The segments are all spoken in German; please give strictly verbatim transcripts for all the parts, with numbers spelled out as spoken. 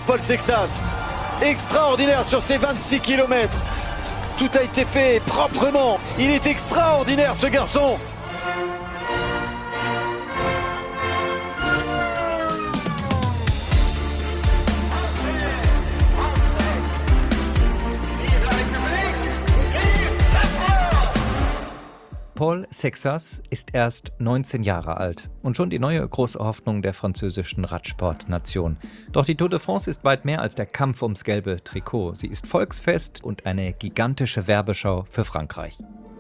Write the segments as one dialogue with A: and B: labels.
A: Paul Sexas. Extraordinaire sur ces vingt-six kilomètres. Tout a été fait proprement. Il est extraordinaire ce garçon.
B: Paul Sexas ist erst neunzehn Jahre alt und schon die neue große Hoffnung der französischen Radsportnation. Doch die Tour de France ist weit mehr als der Kampf ums gelbe Trikot. Sie ist Volksfest und eine gigantische Werbeschau für Frankreich.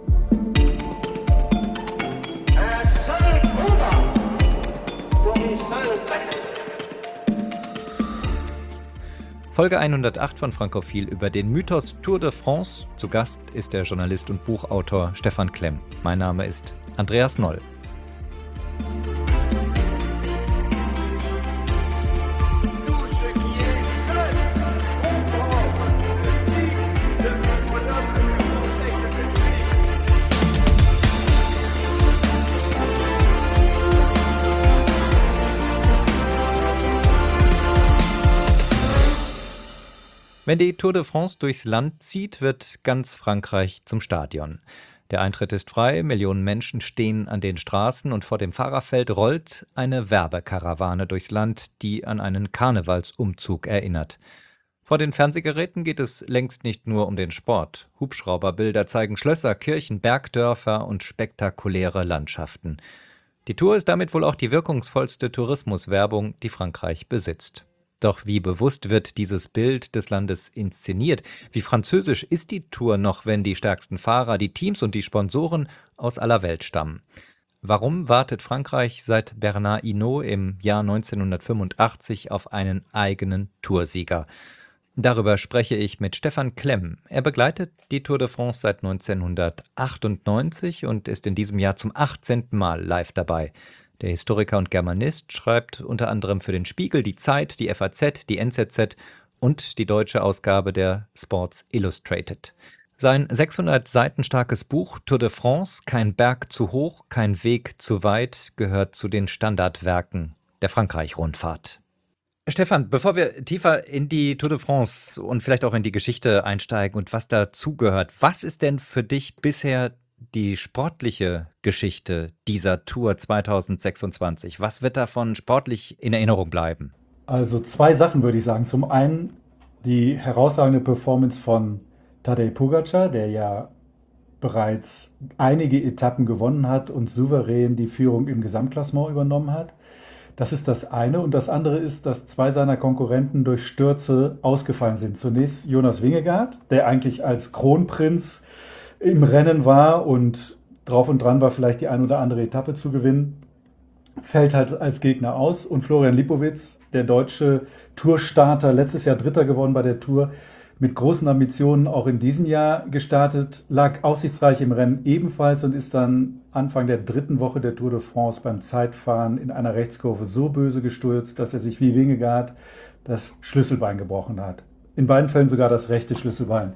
B: Folge hundertacht von Frankophil über den Mythos Tour de France. Zu Gast ist der Journalist und Buchautor Stefan Klemm. Mein Name ist Andreas Noll. Wenn die Tour de France durchs Land zieht, wird ganz Frankreich zum Stadion. Der Eintritt ist frei, Millionen Menschen stehen an den Straßen und vor dem Fahrerfeld rollt eine Werbekarawane durchs Land, die an einen Karnevalsumzug erinnert. Vor den Fernsehgeräten geht es längst nicht nur um den Sport. Hubschrauberbilder zeigen Schlösser, Kirchen, Bergdörfer und spektakuläre Landschaften. Die Tour ist damit wohl auch die wirkungsvollste Tourismuswerbung, die Frankreich besitzt. Doch wie bewusst wird dieses Bild des Landes inszeniert? Wie französisch ist die Tour noch, wenn die stärksten Fahrer, die Teams und die Sponsoren aus aller Welt stammen? Warum wartet Frankreich seit Bernard Hinault im Jahr neunzehnhundertfünfundachtzig auf einen eigenen Toursieger? Darüber spreche ich mit Stefan Klemm. Er begleitet die Tour de France seit neunzehnhundertachtundneunzig und ist in diesem Jahr zum achtzehnten Mal live dabei. Der Historiker und Germanist schreibt unter anderem für den Spiegel, die Zeit, die F A Z, die N Z Z und die deutsche Ausgabe der Sports Illustrated. Sein sechshundert Seiten starkes Buch Tour de France, kein Berg zu hoch, kein Weg zu weit, gehört zu den Standardwerken der Frankreich-Rundfahrt. Stefan, bevor wir tiefer in die Tour de France und vielleicht auch in die Geschichte einsteigen und was dazugehört, was ist denn für dich bisher die sportliche Geschichte dieser Tour zweitausendsechsundzwanzig? Was wird davon sportlich in Erinnerung bleiben?
C: Also zwei Sachen würde ich sagen. Zum einen die herausragende Performance von Tadej Pogačar, der ja bereits einige Etappen gewonnen hat und souverän die Führung im Gesamtklassement übernommen hat. Das ist das eine. Und das andere ist, dass zwei seiner Konkurrenten durch Stürze ausgefallen sind. Zunächst Jonas Vingegaard, der eigentlich als Kronprinz im Rennen war und drauf und dran war, vielleicht die ein oder andere Etappe zu gewinnen, fällt halt als Gegner aus. Und Florian Lipowitz, der deutsche Tourstarter, letztes Jahr Dritter geworden bei der Tour, mit großen Ambitionen auch in diesem Jahr gestartet, lag aussichtsreich im Rennen ebenfalls und ist dann Anfang der dritten Woche der Tour de France beim Zeitfahren in einer Rechtskurve so böse gestürzt, dass er sich wie Vingegaard das Schlüsselbein gebrochen hat. In beiden Fällen sogar das rechte Schlüsselbein.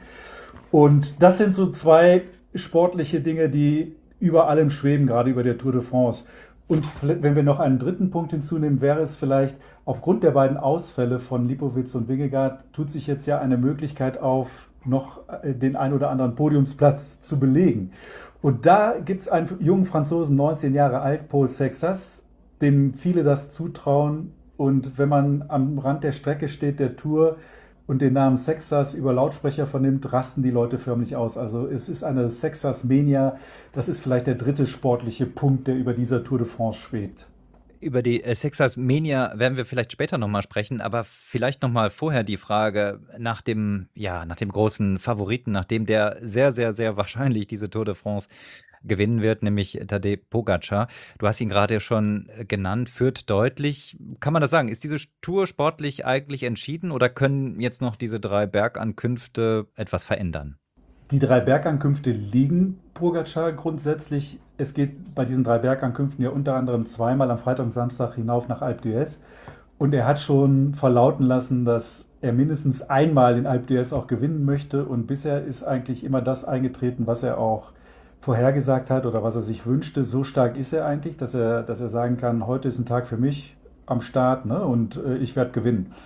C: Und das sind so zwei sportliche Dinge, die über allem schweben, gerade über der Tour de France. Und wenn wir noch einen dritten Punkt hinzunehmen, wäre es vielleicht, aufgrund der beiden Ausfälle von Lipowitz und Vingegaard, tut sich jetzt ja eine Möglichkeit auf, noch den ein oder anderen Podiumsplatz zu belegen. Und da gibt es einen jungen Franzosen, neunzehn Jahre alt, Paul Sexas, dem viele das zutrauen. Und wenn man am Rand der Strecke steht, der Tour, und den Namen Sexas über Lautsprecher vernimmt, rasten die Leute förmlich aus. Also es ist eine Sexas-Mania. Das ist vielleicht der dritte sportliche Punkt, der über dieser Tour de France schwebt.
B: Über die äh, Sexas-Mania werden wir vielleicht später nochmal sprechen, aber vielleicht nochmal vorher die Frage nach dem, ja, nach dem großen Favoriten, nachdem der sehr, sehr, sehr wahrscheinlich diese Tour de France gewinnen wird, nämlich Tadej Pogačar. Du hast ihn gerade schon genannt, führt deutlich. Kann man das sagen? Ist diese Tour sportlich eigentlich entschieden oder können jetzt noch diese drei Bergankünfte etwas verändern?
C: Die drei Bergankünfte liegen Pogačar grundsätzlich. Es geht bei diesen drei Bergankünften ja unter anderem zweimal am Freitag und Samstag hinauf nach Alpe d'Huez. Und er hat schon verlauten lassen, dass er mindestens einmal den Alpe d'Huez auch gewinnen möchte. Und bisher ist eigentlich immer das eingetreten, was er auch vorhergesagt hat oder was er sich wünschte. So stark ist er eigentlich, dass er, dass er sagen kann, heute ist ein Tag für mich am Start, ne, und äh, ich werde gewinnen.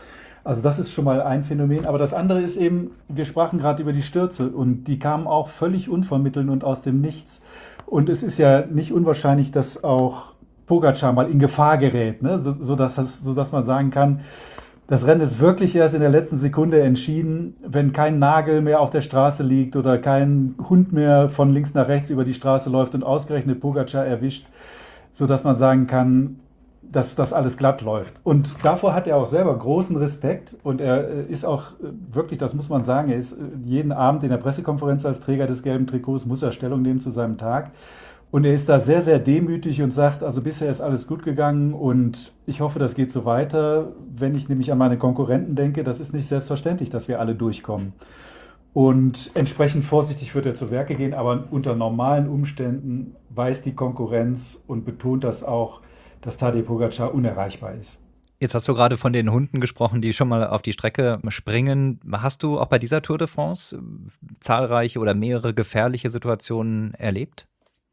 C: Also das ist schon mal ein Phänomen. Aber das andere ist eben, wir sprachen gerade über die Stürze und die kamen auch völlig unvermittelt und aus dem Nichts. Und es ist ja nicht unwahrscheinlich, dass auch Pogačar mal in Gefahr gerät, ne? so, so, dass das, so dass man sagen kann, das Rennen ist wirklich erst in der letzten Sekunde entschieden, wenn kein Nagel mehr auf der Straße liegt oder kein Hund mehr von links nach rechts über die Straße läuft und ausgerechnet Pogačar erwischt, so dass man sagen kann, dass das alles glatt läuft. Und davor hat er auch selber großen Respekt und er ist auch wirklich, das muss man sagen, er ist jeden Abend in der Pressekonferenz als Träger des gelben Trikots, muss er Stellung nehmen zu seinem Tag. Und er ist da sehr, sehr demütig und sagt, also bisher ist alles gut gegangen und ich hoffe, das geht so weiter. Wenn ich nämlich an meine Konkurrenten denke, das ist nicht selbstverständlich, dass wir alle durchkommen. Und entsprechend vorsichtig wird er zu Werke gehen, aber unter normalen Umständen weiß die Konkurrenz und betont das auch, dass Tadej Pogačar unerreichbar ist.
B: Jetzt hast du gerade von den Hunden gesprochen, die schon mal auf die Strecke springen. Hast du auch bei dieser Tour de France zahlreiche oder mehrere gefährliche Situationen erlebt?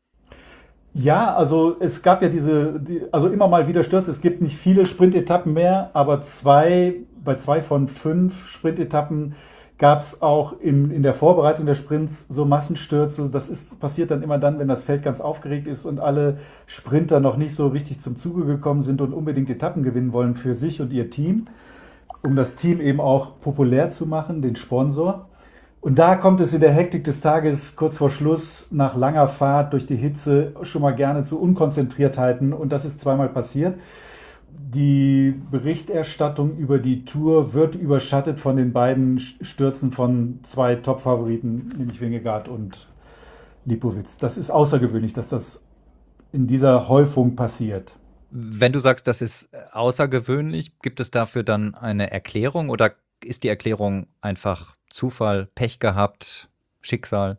C: Ja, also es gab ja diese, die, also immer mal wieder Stürze. Es gibt nicht viele Sprintetappen mehr, aber zwei, bei zwei von fünf Sprintetappen gab es auch in, in der Vorbereitung der Sprints so Massenstürze. Das ist, passiert dann immer dann, wenn das Feld ganz aufgeregt ist und alle Sprinter noch nicht so richtig zum Zuge gekommen sind und unbedingt Etappen gewinnen wollen für sich und ihr Team, um das Team eben auch populär zu machen, den Sponsor. Und da kommt es in der Hektik des Tages kurz vor Schluss nach langer Fahrt durch die Hitze schon mal gerne zu Unkonzentriertheiten und das ist zweimal passiert. Die Berichterstattung über die Tour wird überschattet von den beiden Stürzen von zwei Top-Favoriten, nämlich Vingegaard und Lipovic. Das ist außergewöhnlich, dass das in dieser Häufung passiert.
B: Wenn du sagst, das ist außergewöhnlich, gibt es dafür dann eine Erklärung oder ist die Erklärung einfach Zufall, Pech gehabt, Schicksal?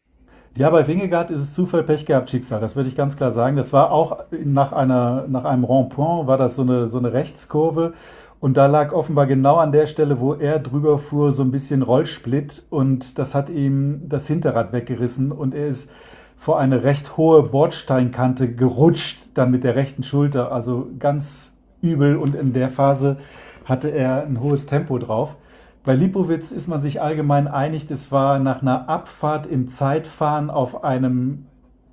C: Ja, bei Vingegaard ist es Zufall, Pech gehabt, Schicksal. Das würde ich ganz klar sagen. Das war auch nach einer, nach einem Rond-Point, war das so eine, so eine Rechtskurve. Und da lag offenbar genau an der Stelle, wo er drüber fuhr, so ein bisschen Rollsplit. Und das hat ihm das Hinterrad weggerissen. Und er ist vor eine recht hohe Bordsteinkante gerutscht, dann mit der rechten Schulter. Also ganz übel. Und in der Phase hatte er ein hohes Tempo drauf. Bei Lipovic ist man sich allgemein einig, das war nach einer Abfahrt im Zeitfahren auf einem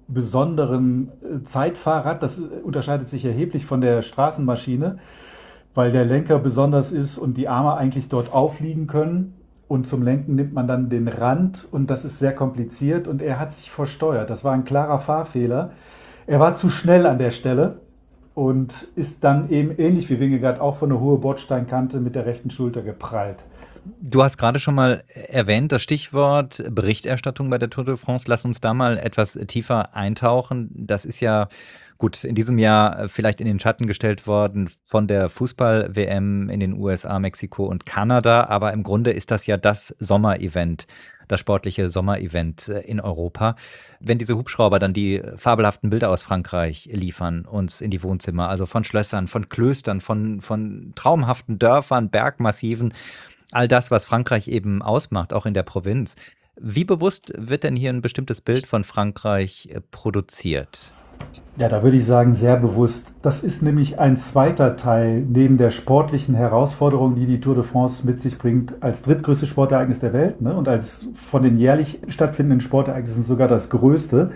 C: besonderen Zeitfahrrad. Das unterscheidet sich erheblich von der Straßenmaschine, weil der Lenker besonders ist und die Arme eigentlich dort aufliegen können. Und zum Lenken nimmt man dann den Rand und das ist sehr kompliziert und er hat sich versteuert. Das war ein klarer Fahrfehler. Er war zu schnell an der Stelle und ist dann eben ähnlich wie Vingegaard auch von einer hohen Bordsteinkante mit der rechten Schulter geprallt.
B: Du hast gerade schon mal erwähnt, das Stichwort Berichterstattung bei der Tour de France. Lass uns da mal etwas tiefer eintauchen. Das ist ja gut in diesem Jahr vielleicht in den Schatten gestellt worden von der Fußball-W M in den U S A, Mexiko und Kanada. Aber im Grunde ist das ja das Sommerevent, das sportliche Sommerevent in Europa. Wenn diese Hubschrauber dann die fabelhaften Bilder aus Frankreich liefern, uns in die Wohnzimmer, also von Schlössern, von Klöstern, von, von traumhaften Dörfern, Bergmassiven, all das, was Frankreich eben ausmacht, auch in der Provinz. Wie bewusst wird denn hier ein bestimmtes Bild von Frankreich produziert?
C: Ja, da würde ich sagen, sehr bewusst. Das ist nämlich ein zweiter Teil neben der sportlichen Herausforderung, die die Tour de France mit sich bringt, als drittgrößtes Sportereignis der Welt, ne, und als von den jährlich stattfindenden Sportereignissen sogar das größte.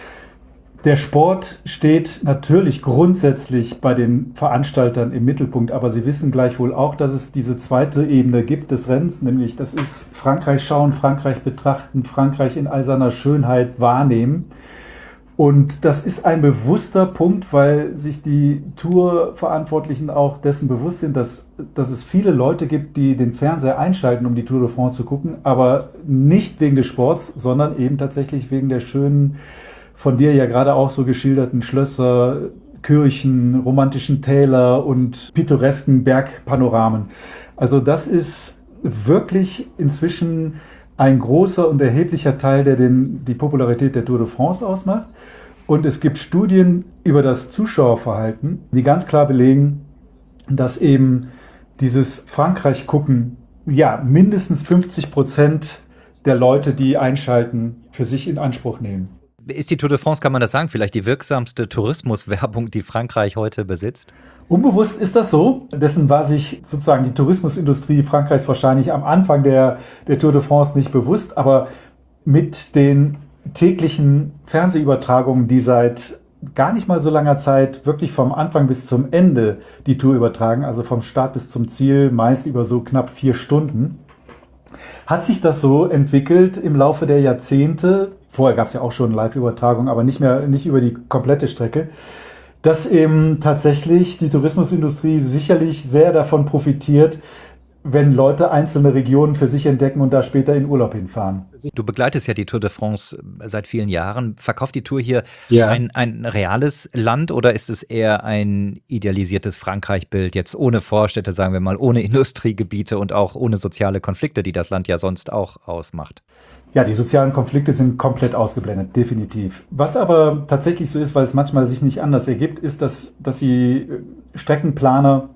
C: Der Sport steht natürlich grundsätzlich bei den Veranstaltern im Mittelpunkt, aber sie wissen gleichwohl auch, dass es diese zweite Ebene gibt des Rennens, nämlich das ist Frankreich schauen, Frankreich betrachten, Frankreich in all seiner Schönheit wahrnehmen. Und das ist ein bewusster Punkt, weil sich die Tour-Verantwortlichen auch dessen bewusst sind, dass, dass es viele Leute gibt, die den Fernseher einschalten, um die Tour de France zu gucken, aber nicht wegen des Sports, sondern eben tatsächlich wegen der schönen, von dir ja gerade auch so geschilderten Schlösser, Kirchen, romantischen Täler und pittoresken Bergpanoramen. Also das ist wirklich inzwischen ein großer und erheblicher Teil, der den, die Popularität der Tour de France ausmacht. Und es gibt Studien über das Zuschauerverhalten, die ganz klar belegen, dass eben dieses Frankreich-Gucken, ja, mindestens fünfzig Prozent der Leute, die einschalten, für sich in Anspruch nehmen.
B: Ist die Tour de France, kann man das sagen, vielleicht die wirksamste Tourismuswerbung, die Frankreich heute besitzt?
C: Unbewusst ist das so. Dessen war sich sozusagen die Tourismusindustrie Frankreichs wahrscheinlich am Anfang der, der Tour de France nicht bewusst. Aber mit den täglichen Fernsehübertragungen, die seit gar nicht mal so langer Zeit wirklich vom Anfang bis zum Ende die Tour übertragen, also vom Start bis zum Ziel, meist über so knapp vier Stunden, hat sich das so entwickelt im Laufe der Jahrzehnte. Vorher gab es ja auch schon Live-Übertragung, aber nicht mehr, nicht über die komplette Strecke, dass eben tatsächlich die Tourismusindustrie sicherlich sehr davon profitiert, wenn Leute einzelne Regionen für sich entdecken und da später in Urlaub hinfahren.
B: Du begleitest ja die Tour de France seit vielen Jahren. Verkauft die Tour hier
C: Ja.
B: ein, ein reales Land oder ist es eher ein idealisiertes Frankreich-Bild, jetzt ohne Vorstädte, sagen wir mal, ohne Industriegebiete und auch ohne soziale Konflikte, die das Land ja sonst auch ausmacht?
C: Ja, die sozialen Konflikte sind komplett ausgeblendet, definitiv. Was aber tatsächlich so ist, weil es manchmal sich nicht anders ergibt, ist, dass, dass die Streckenplaner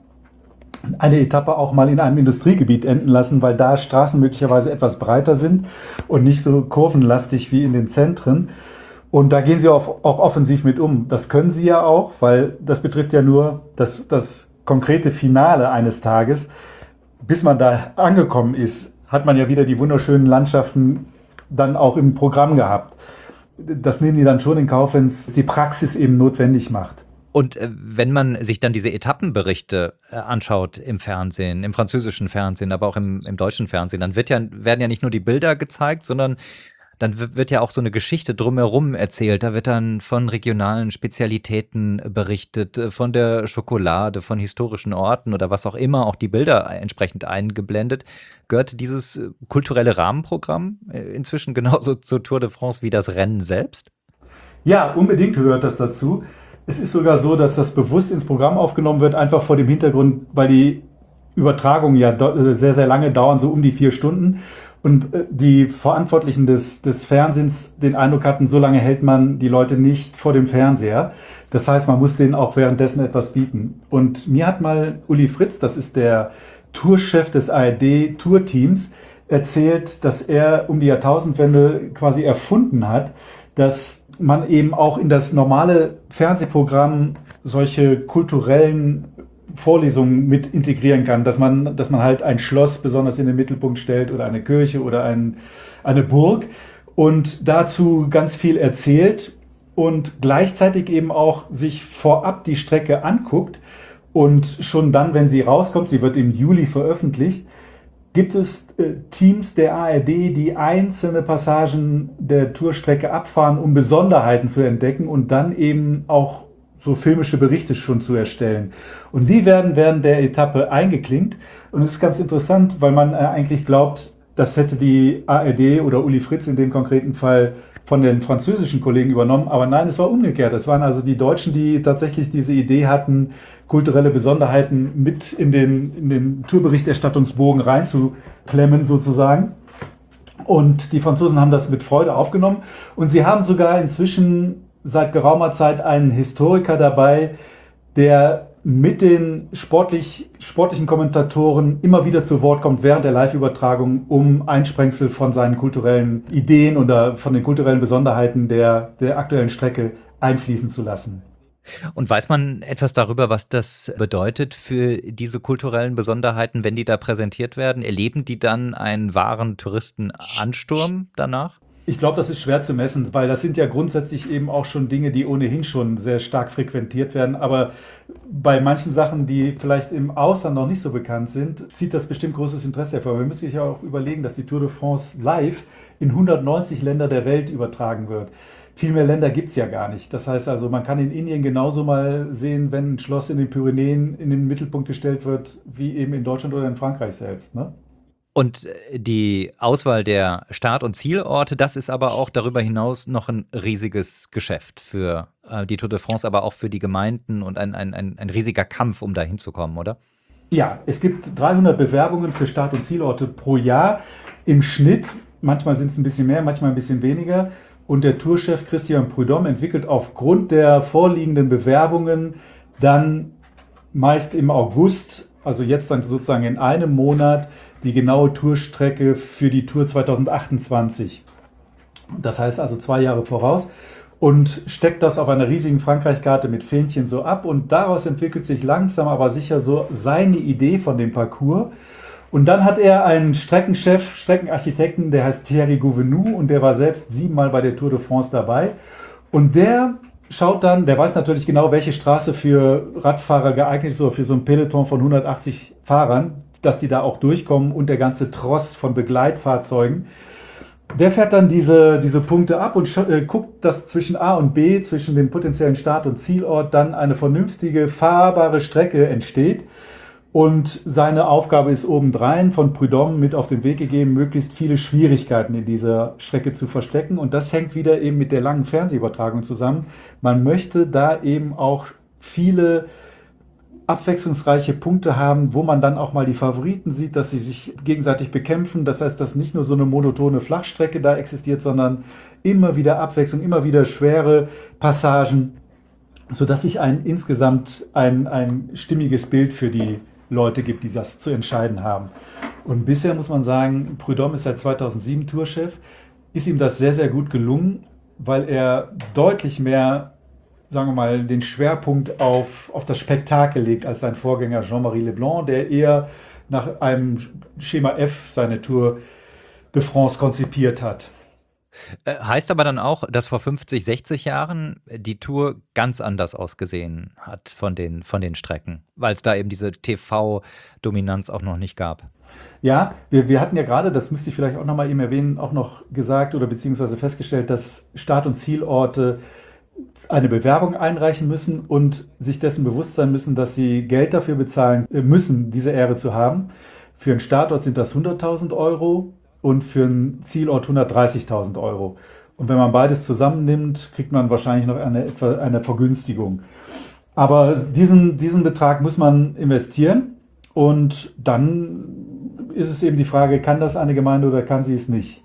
C: eine Etappe auch mal in einem Industriegebiet enden lassen, weil da Straßen möglicherweise etwas breiter sind und nicht so kurvenlastig wie in den Zentren. Und da gehen sie auch, auch offensiv mit um. Das können sie ja auch, weil das betrifft ja nur das, das konkrete Finale eines Tages. Bis man da angekommen ist, hat man ja wieder die wunderschönen Landschaften dann auch im Programm gehabt. Das nehmen die dann schon in Kauf, wenn es die Praxis eben notwendig macht.
B: Und äh, wenn man sich dann diese Etappenberichte äh, anschaut im Fernsehen, im französischen Fernsehen, aber auch im, im deutschen Fernsehen, dann wird ja, werden ja nicht nur die Bilder gezeigt, sondern dann w- wird ja auch so eine Geschichte drumherum erzählt. Da wird dann von regionalen Spezialitäten berichtet, äh, von der Schokolade, von historischen Orten oder was auch immer, auch die Bilder entsprechend eingeblendet. Gehört dieses äh, kulturelle Rahmenprogramm äh, inzwischen genauso zur Tour de France wie das Rennen selbst?
C: Ja, unbedingt gehört das dazu. Es ist sogar so, dass das bewusst ins Programm aufgenommen wird, einfach vor dem Hintergrund, weil die Übertragungen ja do- sehr, sehr lange dauern, so um die vier Stunden. Und äh, die Verantwortlichen des, des Fernsehens den Eindruck hatten, so lange hält man die Leute nicht vor dem Fernseher. Das heißt, man muss denen auch währenddessen etwas bieten. Und mir hat mal Uli Fritz, das ist der Tourchef des A R D-Tourteams, erzählt, dass er um die Jahrtausendwende quasi erfunden hat, dass man eben auch in das normale Fernsehprogramm solche kulturellen Vorlesungen mit integrieren kann, dass man, dass man halt ein Schloss besonders in den Mittelpunkt stellt oder eine Kirche oder ein, eine Burg und dazu ganz viel erzählt und gleichzeitig eben auch sich vorab die Strecke anguckt und schon dann, wenn sie rauskommt, sie wird im Juli veröffentlicht, gibt es äh, Teams der A R D, die einzelne Passagen der Tourstrecke abfahren, um Besonderheiten zu entdecken und dann eben auch so filmische Berichte schon zu erstellen. Und die werden während der Etappe eingeklinkt. Und es ist ganz interessant, weil man äh, eigentlich glaubt, das hätte die A R D oder Uli Fritz in dem konkreten Fall von den französischen Kollegen übernommen. Aber nein, es war umgekehrt. Es waren also die Deutschen, die tatsächlich diese Idee hatten, kulturelle Besonderheiten mit in den, in den Tourberichterstattungsbogen reinzuklemmen sozusagen. Und die Franzosen haben das mit Freude aufgenommen. Und sie haben sogar inzwischen seit geraumer Zeit einen Historiker dabei, der mit den sportlich, sportlichen Kommentatoren immer wieder zu Wort kommt während der Live-Übertragung, um Einsprengsel von seinen kulturellen Ideen oder von den kulturellen Besonderheiten der, der aktuellen Strecke einfließen zu lassen.
B: Und weiß man etwas darüber, was das bedeutet für diese kulturellen Besonderheiten, wenn die da präsentiert werden? Erleben die dann einen wahren Touristenansturm danach?
C: Ich glaube, das ist schwer zu messen, weil das sind ja grundsätzlich eben auch schon Dinge, die ohnehin schon sehr stark frequentiert werden. Aber bei manchen Sachen, die vielleicht im Ausland noch nicht so bekannt sind, zieht das bestimmt großes Interesse hervor. Wir müssen sich ja auch überlegen, dass die Tour de France live in hundertneunzig Länder der Welt übertragen wird. Viel mehr Länder gibt es ja gar nicht. Das heißt also, man kann in Indien genauso mal sehen, wenn ein Schloss in den Pyrenäen in den Mittelpunkt gestellt wird, wie eben in Deutschland oder in Frankreich selbst, ne?
B: Und die Auswahl der Start- und Zielorte, das ist aber auch darüber hinaus noch ein riesiges Geschäft für äh, die Tour de France, aber auch für die Gemeinden und ein, ein, ein, ein riesiger Kampf, um da hinzukommen, oder?
C: Ja, es gibt dreihundert Bewerbungen für Start- und Zielorte pro Jahr im Schnitt. Manchmal sind es ein bisschen mehr, manchmal ein bisschen weniger. Und der Tourchef Christian Prudhomme entwickelt aufgrund der vorliegenden Bewerbungen dann meist im August, also jetzt dann sozusagen in einem Monat, die genaue Tourstrecke für die Tour zweitausendachtundzwanzig. Das heißt also zwei Jahre voraus. und steckt das auf einer riesigen Frankreich-Karte mit Fähnchen so ab und daraus entwickelt sich langsam aber sicher so seine Idee von dem Parcours. Und dann hat er einen Streckenchef, Streckenarchitekten, der heißt Thierry Gouvenou und der war selbst siebenmal bei der Tour de France dabei. Und der schaut dann, der weiß natürlich genau, welche Straße für Radfahrer geeignet ist, oder für so ein Peloton von hundertachtzig Fahrern, dass die da auch durchkommen und der ganze Tross von Begleitfahrzeugen. Der fährt dann diese, diese Punkte ab und sch- äh, guckt, dass zwischen A und B, zwischen dem potenziellen Start- und Zielort, dann eine vernünftige, fahrbare Strecke entsteht. Und seine Aufgabe ist obendrein von Prudhomme mit auf den Weg gegeben, möglichst viele Schwierigkeiten in dieser Strecke zu verstecken. Und das hängt wieder eben mit der langen Fernsehübertragung zusammen. Man möchte da eben auch viele abwechslungsreiche Punkte haben, wo man dann auch mal die Favoriten sieht, dass sie sich gegenseitig bekämpfen. Das heißt, dass nicht nur so eine monotone Flachstrecke da existiert, sondern immer wieder Abwechslung, immer wieder schwere Passagen, sodass sich ein insgesamt ein, ein stimmiges Bild für die Leute gibt, die das zu entscheiden haben. Und bisher muss man sagen, Prudhomme ist seit zweitausendsieben Tourchef, ist ihm das sehr, sehr gut gelungen, weil er deutlich mehr, sagen wir mal, den Schwerpunkt auf, auf das Spektakel legt als sein Vorgänger Jean-Marie Leblanc, der eher nach einem Schema F seine Tour de France konzipiert hat.
B: Äh, heißt aber dann auch, dass vor fünfzig, sechzig Jahren die Tour ganz anders ausgesehen hat von den, von den Strecken, weil es da eben diese T V-Dominanz auch noch nicht gab.
C: Ja, wir, wir hatten ja gerade, das müsste ich vielleicht auch nochmal eben erwähnen, auch noch gesagt oder beziehungsweise festgestellt, dass Start- und Zielorte eine Bewerbung einreichen müssen und sich dessen bewusst sein müssen, dass sie Geld dafür bezahlen müssen, diese Ehre zu haben. Für einen Startort sind das hunderttausend Euro und für einen Zielort hundertdreißigtausend Euro. Und wenn man beides zusammennimmt, kriegt man wahrscheinlich noch eine, etwa eine Vergünstigung. Aber diesen, diesen Betrag muss man investieren und dann ist es eben die Frage, kann das eine Gemeinde oder kann sie es nicht?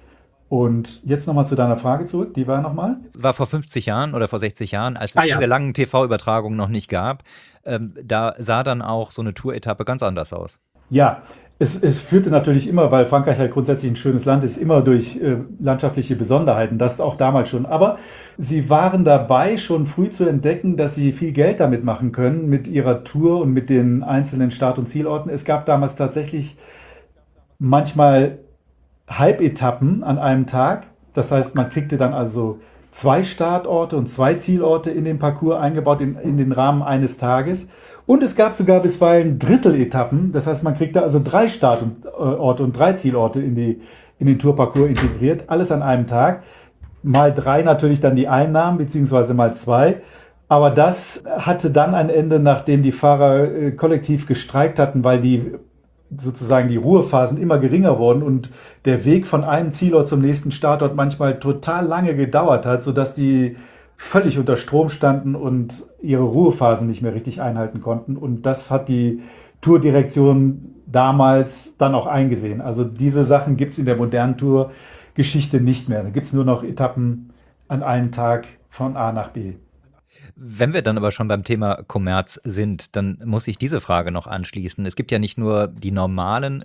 C: Und jetzt nochmal zu deiner Frage zurück, die war nochmal?
B: War vor fünfzig Jahren oder vor sechzig Jahren, als es
C: Ah, ja.
B: diese langen T V-Übertragungen noch nicht gab, ähm, da sah dann auch so eine Tour-Etappe ganz anders aus.
C: Ja, es, es führte natürlich immer, weil Frankreich halt grundsätzlich ein schönes Land ist, immer durch äh, landschaftliche Besonderheiten, das auch damals schon. Aber sie waren dabei, schon früh zu entdecken, dass sie viel Geld damit machen können, mit ihrer Tour und mit den einzelnen Start- und Zielorten. Es gab damals tatsächlich manchmal Halbetappen an einem Tag. Das heißt, man kriegte dann also zwei Startorte und zwei Zielorte in den Parcours eingebaut in, in den Rahmen eines Tages. Und es gab sogar bisweilen Dritteletappen. Das heißt, man kriegte also drei Startorte und drei Zielorte in, die, in den Tourparcours integriert. Alles an einem Tag. Mal drei natürlich dann die Einnahmen, beziehungsweise mal zwei. Aber das hatte dann ein Ende, nachdem die Fahrer äh, kollektiv gestreikt hatten, weil die sozusagen die Ruhephasen immer geringer wurden und der Weg von einem Zielort zum nächsten Startort manchmal total lange gedauert hat, sodass die völlig unter Strom standen und ihre Ruhephasen nicht mehr richtig einhalten konnten. Und das hat die Tourdirektion damals dann auch eingesehen. Also diese Sachen gibt es in der modernen Tourgeschichte nicht mehr. Da gibt es nur noch Etappen an einem Tag von A nach B.
B: Wenn wir dann aber schon beim Thema Kommerz sind, dann muss ich diese Frage noch anschließen. Es gibt ja nicht nur die normalen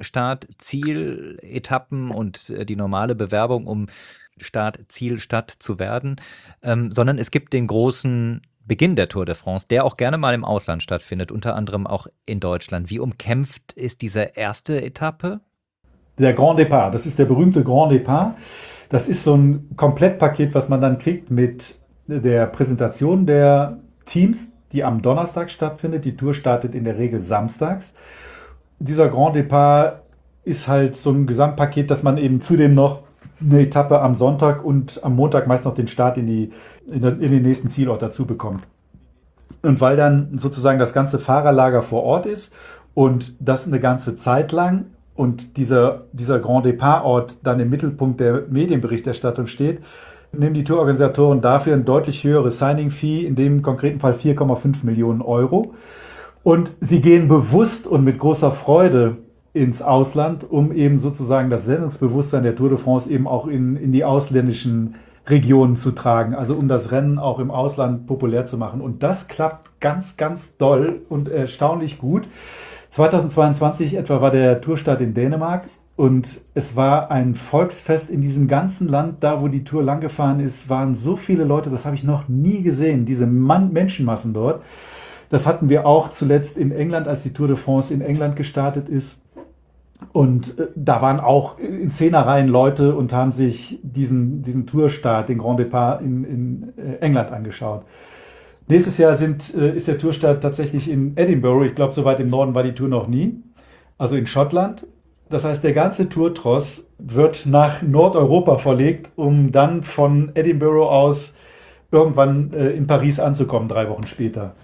B: Start-Ziel-Etappen und äh, die normale Bewerbung, um Start-Ziel-Stadt zu werden, ähm, sondern es gibt den großen Beginn der Tour de France, der auch gerne mal im Ausland stattfindet, unter anderem auch in Deutschland. Wie umkämpft ist diese erste Etappe?
C: Der Grand Départ, das ist der berühmte Grand Départ. Das ist so ein Komplettpaket, was man dann kriegt mit der Präsentation der Teams, die am Donnerstag stattfindet. Die Tour startet in der Regel samstags. Dieser Grand Départ ist halt so ein Gesamtpaket, dass man eben zudem noch eine Etappe am Sonntag und am Montag meist noch den Start in, die, in, in den nächsten Zielort dazu bekommt. Und weil dann sozusagen das ganze Fahrerlager vor Ort ist und das eine ganze Zeit lang und dieser, dieser Grand Départ-Ort dann im Mittelpunkt der Medienberichterstattung steht, nehmen die Tourorganisatoren dafür ein deutlich höheres Signing-Fee, in dem konkreten Fall vier Komma fünf Millionen Euro. Und sie gehen bewusst und mit großer Freude ins Ausland, um eben sozusagen das Sendungsbewusstsein der Tour de France eben auch in, in die ausländischen Regionen zu tragen, also um das Rennen auch im Ausland populär zu machen. Und das klappt ganz, ganz doll und erstaunlich gut. zweitausendzweiundzwanzig etwa war der Tourstart in Dänemark Und es war ein Volksfest in diesem ganzen Land, da wo die Tour langgefahren ist, waren so viele Leute, das habe ich noch nie gesehen, diese Mann Menschenmassen dort. Das hatten wir auch zuletzt in England, als die Tour de France in England gestartet ist. Und äh, da waren auch in Zehnerreihen Leute und haben sich diesen, diesen Tourstart, den Grand Départ in, in äh, England angeschaut. Nächstes Jahr sind, äh, ist der Tourstart tatsächlich in Edinburgh. Ich glaube, so weit im Norden war die Tour noch nie. Also in Schottland. Das heißt, der ganze Tourtross wird nach Nordeuropa verlegt, um dann von Edinburgh aus irgendwann äh, in Paris anzukommen, drei Wochen später.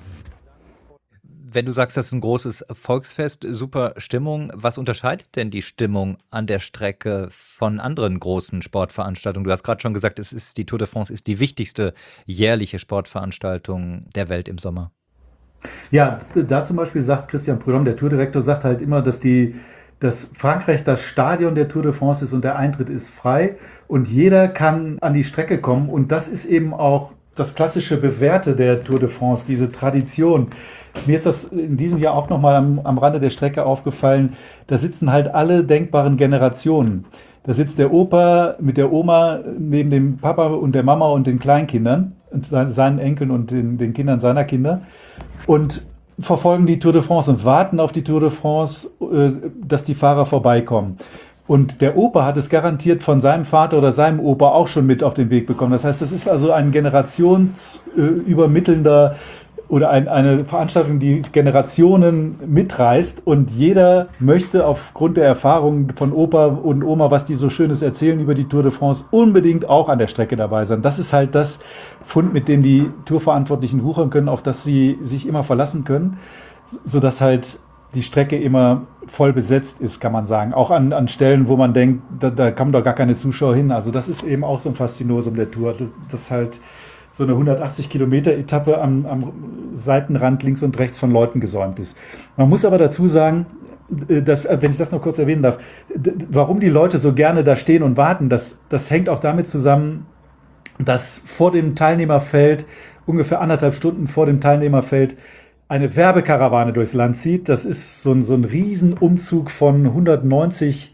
B: Wenn du sagst, das ist ein großes Volksfest, super Stimmung, was unterscheidet denn die Stimmung an der Strecke von anderen großen Sportveranstaltungen? Du hast gerade schon gesagt, es ist, die Tour de France ist die wichtigste jährliche Sportveranstaltung der Welt im Sommer.
C: Ja, da zum Beispiel sagt Christian Prudhomme, der Tourdirektor, sagt halt immer, dass die dass Frankreich das Stadion der Tour de France ist und der Eintritt ist frei und jeder kann an die Strecke kommen und das ist eben auch das klassische Bewährte der Tour de France, diese Tradition. Mir ist das in diesem Jahr auch nochmal am, am Rande der Strecke aufgefallen, da sitzen halt alle denkbaren Generationen. Da sitzt der Opa mit der Oma neben dem Papa und der Mama und den Kleinkindern, und seinen Enkeln und den, den Kindern seiner Kinder und verfolgen die Tour de France und warten auf die Tour de France, dass die Fahrer vorbeikommen. Und der Opa hat es garantiert von seinem Vater oder seinem Opa auch schon mit auf den Weg bekommen. Das heißt, das ist also ein generationsübermittelnder oder ein, eine Veranstaltung, die Generationen mitreißt und jeder möchte aufgrund der Erfahrungen von Opa und Oma, was die so Schönes erzählen über die Tour de France, unbedingt auch an der Strecke dabei sein. Das ist halt das Fund, mit dem die Tourverantwortlichen wuchern können, auf das sie sich immer verlassen können, sodass halt die Strecke immer voll besetzt ist, kann man sagen. Auch an, an Stellen, wo man denkt, da, da kommen doch gar keine Zuschauer hin. Also das ist eben auch so ein Faszinosum der Tour, dass, dass halt so eine hundertachtzig Kilometer Etappe am, am Seitenrand links und rechts von Leuten gesäumt ist. Man muss aber dazu sagen, dass, wenn ich das noch kurz erwähnen darf, warum die Leute so gerne da stehen und warten, das, das hängt auch damit zusammen, dass vor dem Teilnehmerfeld, ungefähr anderthalb Stunden vor dem Teilnehmerfeld, eine Werbekarawane durchs Land zieht. Das ist so ein, so ein Riesenumzug von hundertneunzig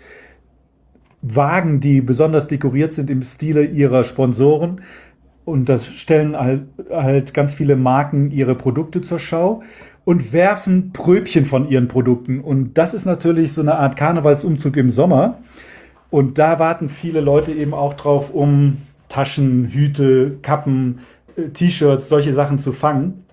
C: Wagen, die besonders dekoriert sind im Stile ihrer Sponsoren. Und das stellen halt, halt ganz viele Marken ihre Produkte zur Schau und werfen Pröbchen von ihren Produkten. Und das ist natürlich so eine Art Karnevalsumzug im Sommer. Und da warten viele Leute eben auch drauf, um Taschen, Hüte, Kappen, T-Shirts, solche Sachen zu fangen.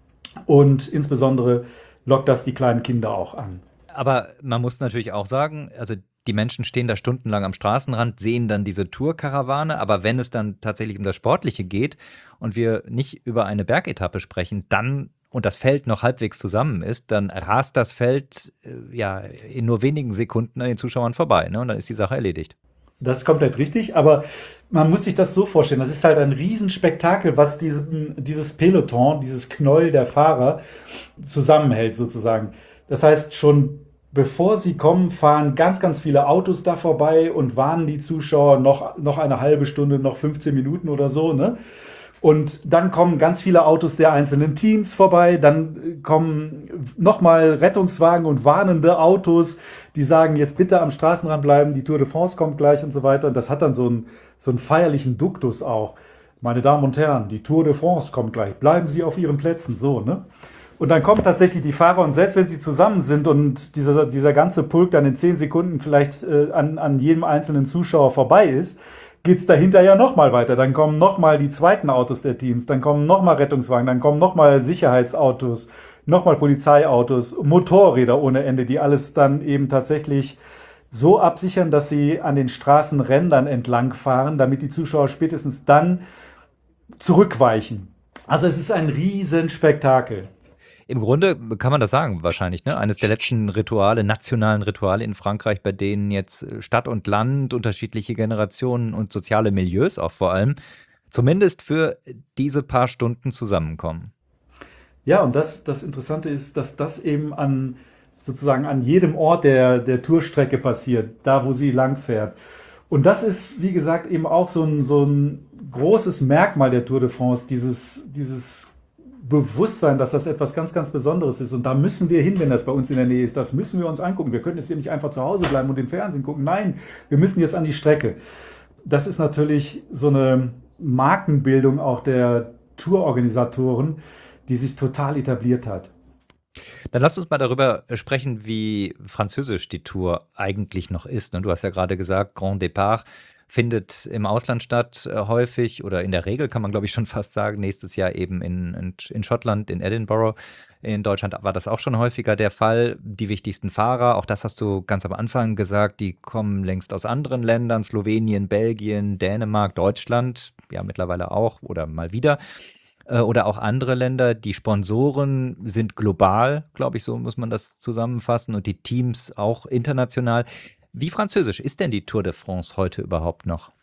C: Und insbesondere lockt das die kleinen Kinder auch an.
B: Aber man muss natürlich auch sagen, also die Menschen stehen da stundenlang am Straßenrand, sehen dann diese Tourkarawane, aber wenn es dann tatsächlich um das Sportliche geht und wir nicht über eine Bergetappe sprechen, dann und das Feld noch halbwegs zusammen ist, dann rast das Feld äh, ja in nur wenigen Sekunden an den Zuschauern vorbei, ne? Und dann ist die Sache erledigt.
C: Das ist komplett richtig, aber man muss sich das so vorstellen, das ist halt ein Riesenspektakel, was diesen, dieses Peloton, dieses Knäuel der Fahrer zusammenhält sozusagen. Das heißt, schon bevor sie kommen, fahren ganz, ganz viele Autos da vorbei und warnen die Zuschauer noch, noch eine halbe Stunde, noch fünfzehn Minuten oder so, ne? Und dann kommen ganz viele Autos der einzelnen Teams vorbei, dann kommen nochmal Rettungswagen und warnende Autos, die sagen, jetzt bitte am Straßenrand bleiben, die Tour de France kommt gleich und so weiter. Und das hat dann so einen, so einen feierlichen Duktus auch. Meine Damen und Herren, die Tour de France kommt gleich, bleiben Sie auf Ihren Plätzen, so, ne? Und dann kommen tatsächlich die Fahrer und selbst wenn sie zusammen sind und dieser, dieser ganze Pulk dann in zehn Sekunden vielleicht äh, an, an jedem einzelnen Zuschauer vorbei ist, geht's dahinter ja nochmal weiter. Dann kommen nochmal die zweiten Autos der Teams, dann kommen nochmal Rettungswagen, dann kommen nochmal Sicherheitsautos, nochmal Polizeiautos, Motorräder ohne Ende, die alles dann eben tatsächlich so absichern, dass sie an den Straßenrändern entlang fahren, damit die Zuschauer spätestens dann zurückweichen. Also es ist ein Riesenspektakel.
B: Im Grunde kann man das sagen, wahrscheinlich, ne? Eines der letzten Rituale, nationalen Rituale in Frankreich, bei denen jetzt Stadt und Land, unterschiedliche Generationen und soziale Milieus auch vor allem, zumindest für diese paar Stunden zusammenkommen.
C: Ja, und das, das Interessante ist, dass das eben an sozusagen an jedem Ort der, der Tourstrecke passiert, da wo sie lang fährt. Und das ist, wie gesagt, eben auch so ein, so ein großes Merkmal der Tour de France, dieses, dieses bewusst sein, dass das etwas ganz, ganz Besonderes ist. Und da müssen wir hin, wenn das bei uns in der Nähe ist. Das müssen wir uns angucken. Wir können jetzt hier nicht einfach zu Hause bleiben und den Fernsehen gucken. Nein, wir müssen jetzt an die Strecke. Das ist natürlich so eine Markenbildung auch der Tourorganisatoren, die sich total etabliert hat.
B: Dann lass uns mal darüber sprechen, wie französisch die Tour eigentlich noch ist. Du hast ja gerade gesagt, Grand Départ findet im Ausland statt, äh, häufig oder in der Regel kann man, glaube ich, schon fast sagen. Nächstes Jahr eben in, in, in Schottland, in Edinburgh. In Deutschland war das auch schon häufiger der Fall. Die wichtigsten Fahrer, auch das hast du ganz am Anfang gesagt, die kommen längst aus anderen Ländern, Slowenien, Belgien, Dänemark, Deutschland, ja mittlerweile auch oder mal wieder. Äh, Oder auch andere Länder. Die Sponsoren sind global, glaube ich, so muss man das zusammenfassen, und die Teams auch international. Wie französisch ist denn die Tour de France heute überhaupt noch?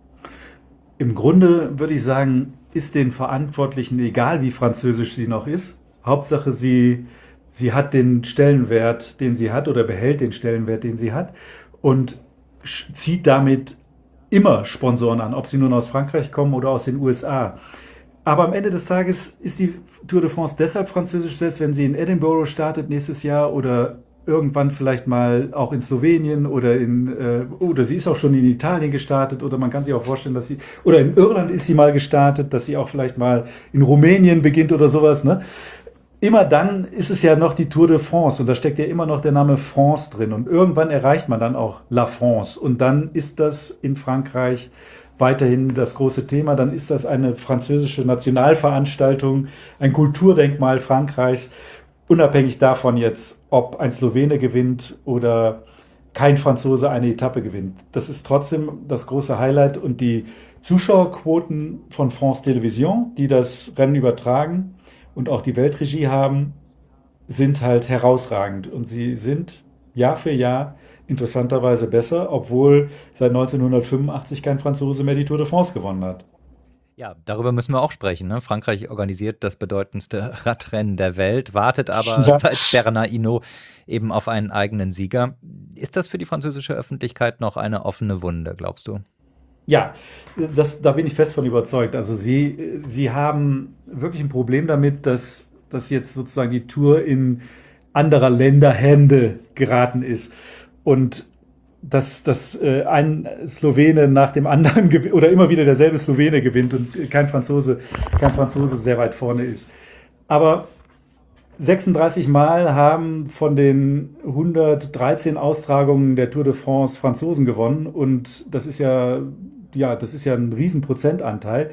C: Im Grunde würde ich sagen, ist den Verantwortlichen egal, wie französisch sie noch ist. Hauptsache, sie, sie hat den Stellenwert, den sie hat, oder behält den Stellenwert, den sie hat, und sch- zieht damit immer Sponsoren an, ob sie nun aus Frankreich kommen oder aus den U S A. Aber am Ende des Tages ist die Tour de France deshalb französisch, selbst wenn sie in Edinburgh startet nächstes Jahr oder irgendwann vielleicht mal auch in Slowenien oder in, äh, oder sie ist auch schon in Italien gestartet, oder man kann sich auch vorstellen, dass sie, oder in Irland ist sie mal gestartet, dass sie auch vielleicht mal in Rumänien beginnt oder sowas, ne? Immer dann ist es ja noch die Tour de France, und da steckt ja immer noch der Name France drin, und irgendwann erreicht man dann auch La France, und dann ist das in Frankreich weiterhin das große Thema. Dann ist das eine französische Nationalveranstaltung, ein Kulturdenkmal Frankreichs, unabhängig davon jetzt, ob ein Slowene gewinnt oder kein Franzose eine Etappe gewinnt. Das ist trotzdem das große Highlight, und die Zuschauerquoten von France Télévisions, die das Rennen übertragen und auch die Weltregie haben, sind halt herausragend, und sie sind Jahr für Jahr interessanterweise besser, obwohl seit neunzehnhundertfünfundachtzig kein Franzose mehr die Tour de France gewonnen hat.
B: Ja, darüber müssen wir auch sprechen. Ne? Frankreich organisiert das bedeutendste Radrennen der Welt, wartet aber
C: Ja.
B: seit Bernard Hinault eben auf einen eigenen Sieger. Ist das für die französische Öffentlichkeit noch eine offene Wunde, glaubst du?
C: Ja, das, da bin ich fest von überzeugt. Also sie, sie haben wirklich ein Problem damit, dass, dass jetzt sozusagen die Tour in anderer Länder Hände geraten ist. Und dass, dass äh, ein Slowene nach dem anderen gewinnt, oder immer wieder derselbe Slowene gewinnt und kein Franzose, kein Franzose sehr weit vorne ist. Aber sechsunddreißig Mal haben von den hundertdreizehn Austragungen der Tour de France Franzosen gewonnen, und das ist ja, ja, das ist ja ein Riesenprozentanteil.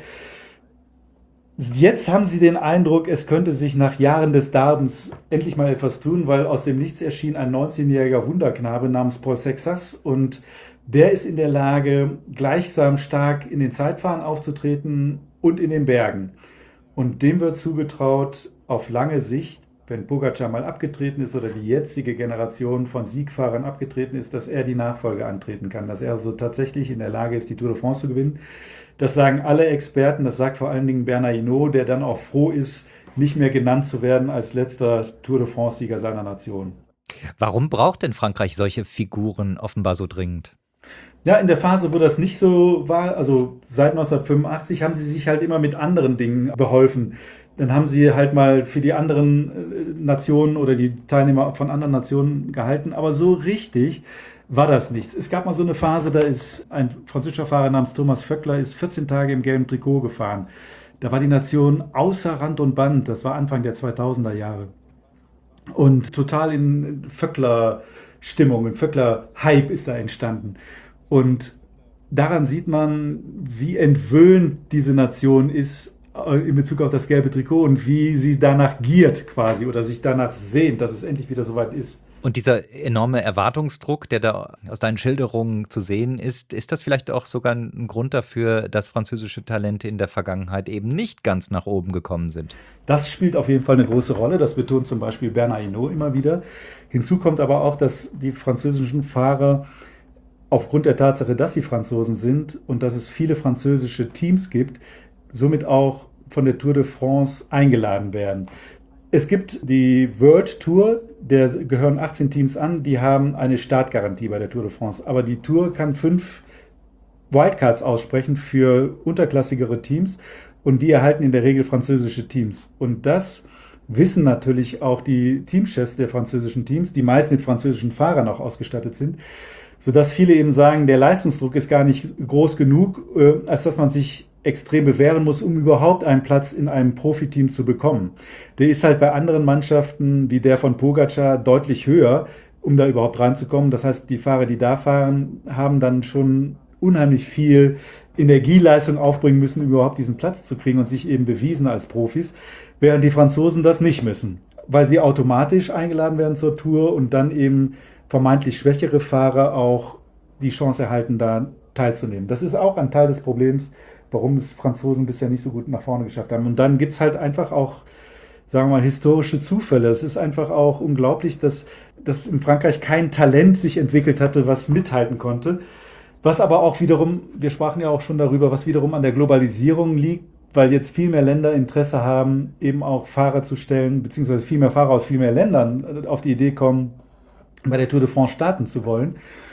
C: Jetzt haben sie den Eindruck, es könnte sich nach Jahren des Darbens endlich mal etwas tun, weil aus dem Nichts erschien ein neunzehnjähriger Wunderknabe namens Paul Sexas, und der ist in der Lage, gleichsam stark in den Zeitfahren aufzutreten und in den Bergen. Und dem wird zugetraut, auf lange Sicht, wenn Pogačar mal abgetreten ist oder die jetzige Generation von Siegfahrern abgetreten ist, dass er die Nachfolge antreten kann, dass er also tatsächlich in der Lage ist, die Tour de France zu gewinnen. Das sagen alle Experten, das sagt vor allen Dingen Bernard Hinault, der dann auch froh ist, nicht mehr genannt zu werden als letzter Tour de France-Sieger seiner Nation.
B: Warum braucht denn Frankreich solche Figuren offenbar so dringend?
C: Ja, in der Phase, wo das nicht so war, also seit neunzehnhundertfünfundachtzig, haben sie sich halt immer mit anderen Dingen beholfen. Dann haben sie halt mal für die anderen Nationen oder die Teilnehmer von anderen Nationen gehalten, aber so richtig war das nichts. Es gab mal so eine Phase, da ist ein französischer Fahrer namens Thomas Voeckler ist vierzehn Tage im gelben Trikot gefahren. Da war die Nation außer Rand und Band. Das war Anfang der zweitausender Jahre. Und total in Voeckler-Stimmung, in Voeckler-Hype ist da entstanden. Und daran sieht man, wie entwöhnt diese Nation ist in Bezug auf das gelbe Trikot und wie sie danach giert quasi oder sich danach sehnt, dass es endlich wieder soweit ist.
B: Und dieser enorme Erwartungsdruck, der da aus deinen Schilderungen zu sehen ist, ist das vielleicht auch sogar ein Grund dafür, dass französische Talente in der Vergangenheit eben nicht ganz nach oben gekommen sind?
C: Das spielt auf jeden Fall eine große Rolle. Das betont zum Beispiel Bernard Hinault immer wieder. Hinzu kommt aber auch, dass die französischen Fahrer aufgrund der Tatsache, dass sie Franzosen sind und dass es viele französische Teams gibt, somit auch von der Tour de France eingeladen werden. Es gibt die World Tour, der gehören achtzehn Teams an, die haben eine Startgarantie bei der Tour de France. Aber die Tour kann fünf Wildcards aussprechen für unterklassigere Teams. und die erhalten in der Regel französische Teams. Und das wissen natürlich auch die Teamchefs der französischen Teams, die meist mit französischen Fahrern auch ausgestattet sind, sodass viele eben sagen, der Leistungsdruck ist gar nicht groß genug, äh, als dass man sich extrem bewähren muss, um überhaupt einen Platz in einem Profiteam zu bekommen. Der ist halt bei anderen Mannschaften wie der von Pogacar deutlich höher, um da überhaupt reinzukommen. Das heißt, die Fahrer, die da fahren, haben dann schon unheimlich viel Energieleistung aufbringen müssen, um überhaupt diesen Platz zu kriegen und sich eben bewiesen als Profis, während die Franzosen das nicht müssen, weil sie automatisch eingeladen werden zur Tour und dann eben vermeintlich schwächere Fahrer auch die Chance erhalten, da teilzunehmen. Das ist auch ein Teil des Problems, warum es Franzosen bisher nicht so gut nach vorne geschafft haben. Und dann gibt es halt einfach auch, sagen wir mal, historische Zufälle. Es ist einfach auch unglaublich, dass, dass in Frankreich kein Talent sich entwickelt hatte, was mithalten konnte. Was aber auch wiederum, wir sprachen ja auch schon darüber, was wiederum an der Globalisierung liegt, weil jetzt viel mehr Länder Interesse haben, eben auch Fahrer zu stellen, beziehungsweise viel mehr Fahrer aus viel mehr Ländern auf die Idee kommen, bei der Tour de France starten zu wollen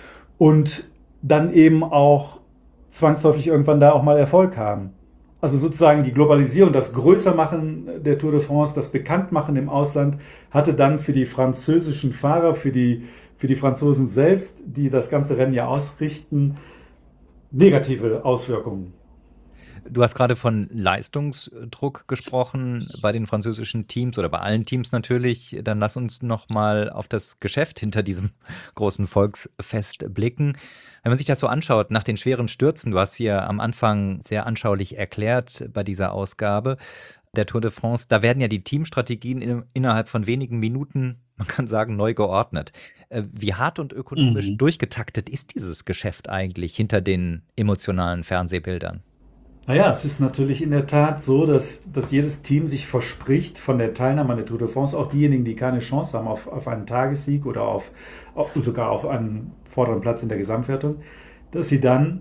C: und dann eben auch zwangsläufig irgendwann da auch mal Erfolg haben. Also sozusagen die Globalisierung, das Größermachen der Tour de France, das Bekanntmachen im Ausland hatte dann für die französischen Fahrer, für die, für die Franzosen selbst, die das ganze Rennen ja ausrichten, negative Auswirkungen.
B: Du hast gerade von Leistungsdruck gesprochen bei den französischen Teams oder bei allen Teams natürlich. Dann lass uns noch mal auf das Geschäft hinter diesem großen Volksfest blicken. Wenn man sich das so anschaut, nach den schweren Stürzen, du hast hier am Anfang sehr anschaulich erklärt bei dieser Ausgabe der Tour de France, da werden ja die Teamstrategien in, innerhalb von wenigen Minuten, man kann sagen, neu geordnet. Wie hart und ökonomisch mhm. durchgetaktet ist dieses Geschäft eigentlich hinter den emotionalen Fernsehbildern?
C: Naja, es ist natürlich in der Tat so, dass, dass jedes Team sich verspricht von der Teilnahme an der Tour de France, auch diejenigen, die keine Chance haben auf, auf einen Tagessieg oder auf, auf, sogar auf einen vorderen Platz in der Gesamtwertung, dass sie dann